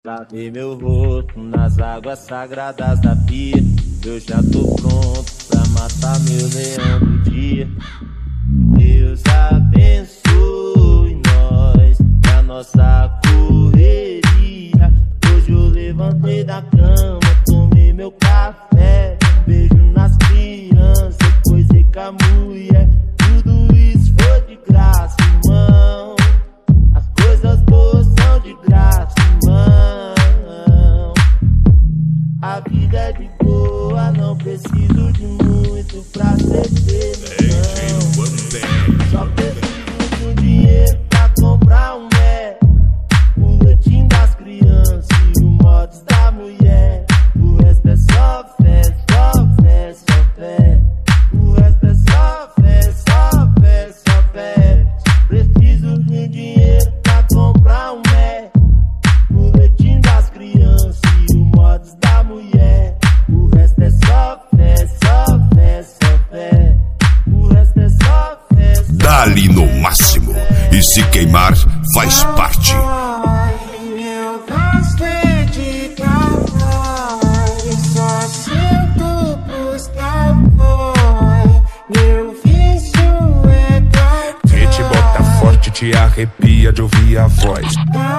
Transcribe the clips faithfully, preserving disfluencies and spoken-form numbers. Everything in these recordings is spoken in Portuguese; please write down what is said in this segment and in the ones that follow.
Lavei meu rosto nas águas sagradas da pia. Eu já tô pronto pra matar meu leão do dia. Deus abençoe nós e a nossa correria. Hoje eu levantei da cama, tomei meu café, um beijo nas crianças, depois dei com a mulher. Tudo isso foi de graça, irmão. As coisas boas são de graça, irmão. A vida é de boa, não preciso de muito pra ser feliz, não. Só preciso de um dinheiro pra comprar um é, o leitinho das crianças e o modos da mulher. O resto é só fé, só fé, só fé. O resto é só fé, só fé, só fé. Preciso de um dinheiro pra comprar um é, o leitinho das crianças e o modos da mulher. O resto é só fé, só fé, só fé. O resto é só fé, só fé. Dá-lhe no máximo, e se queimar, faz parte. Eu gostei de cowboy, só sinto pros cowboy. Meu vício é cowboy. Que te bota forte, te arrepia de ouvir a voz.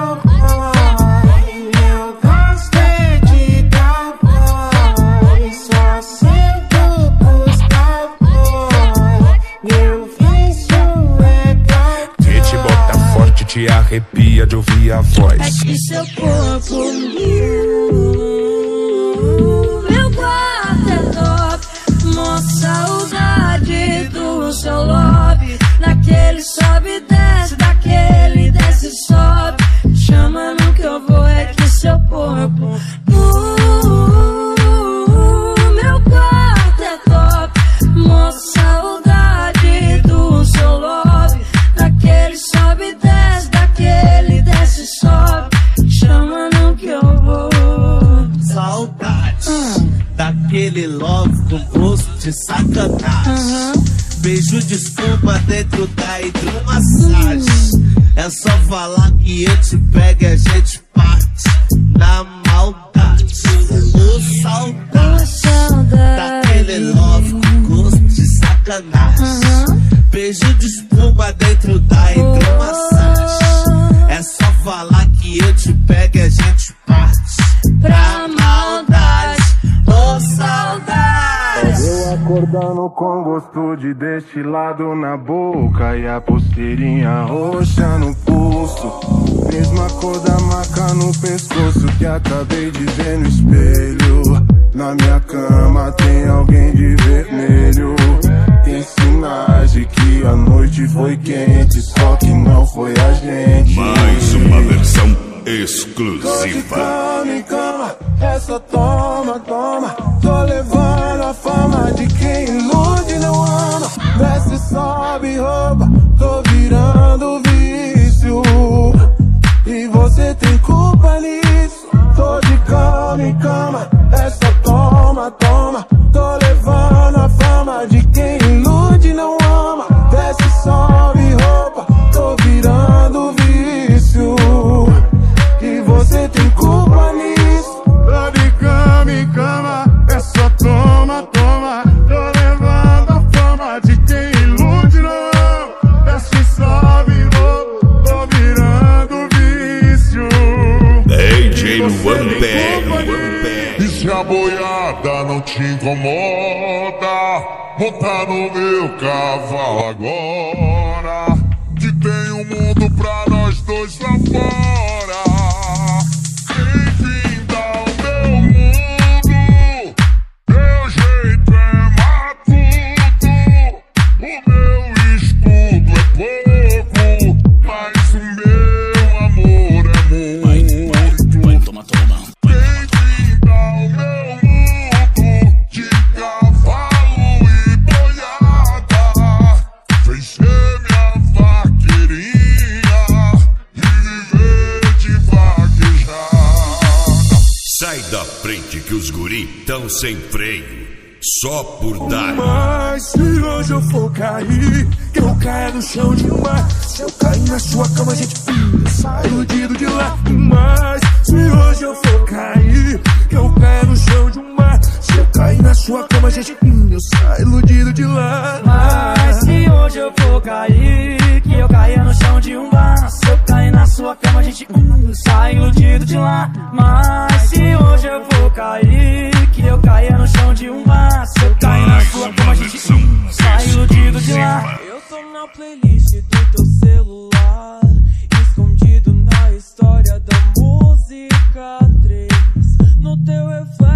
Eu gostei de cowboy, só sinto pros cowboy. Meu vício é cowboy. Que te bota forte, te arrepia de ouvir a voz. É que seu corpo, meu quarto é top. Mó saudade do seu lobby. Daquele sobe e desce, daquele desce e sobe. Chama no que eu vou, é que seu corpo, meu quarto é top. Mó saudade do seu lobby. Daquele sobe e desce, daquele desce e sobe. Chama no que eu vou. Saudade Hum. daquele love com gosto de sacanagem. Uhum. Beijo de espuma dentro da hidromassagem. É só falar que eu te pego e a gente parte na maldade. Ô saudade, Saudade daquele love com gosto de sacanagem. Uhum. Beijo de espuma dentro da hidromassagem. É só falar que eu te pego e a gente parte pra maldade. Ô saudade. Eu acordando com gosto de destilado na boca e a pulseirinha roxa no pulso. Mesma cor da maca no pescoço que acabei de ver no espelho. Na minha cama tem alguém de vermelho. Tem sinais de que a noite foi quente, só que não foi a gente. Mais uma versão Tô de exclusiva. cama em cama, é só toma, toma. Tô levando a fama de quem ilude não ama. Desce, sobe, rouba, tô virando vício. E você tem culpa nisso. Tô de cama em cama, é só toma, toma. Tô levando a fama de quem ilude não ama. Desce, sobe, rouba, tô virando vício. E você tem culpa nisso. Tô de cama em cama, é só toma, toma. Tô levando a fama de quem ilude não. Desce, sobe, rouba, tô virando vício. D J One. E se a boiada não te incomoda, monta no meu cavalo agora, que tem um mundo pra nós dois lá fora. Bem-vinda ao meu mundo, meu jeito é matuto. O meu escudo é pouco, mas o meu amor é muito. Toma, toma. Bem-vinda ao meu mundo de cavalo e boiada. Vem ser minha vaqueirinha e viver de vaquejada. Sai da frente que os guri tão sem freio, só por dar. Mas se hoje eu for cair, que eu caia no chão demais. Se eu cair na sua cama, a gente sai iludido de lá. Mas se hoje eu saio iludido de lá. Mas se hoje eu for cair, que eu caia no chão de um bar, se eu cair na sua cama a gente hum, sai iludido de lá. Mas se hoje eu for cair, que eu caia no chão de um bar, se eu cair na sua cama a gente hum, sai iludido de lá. Eu tô na playlist do teu celular, escondido na história da música três. No teu reflexo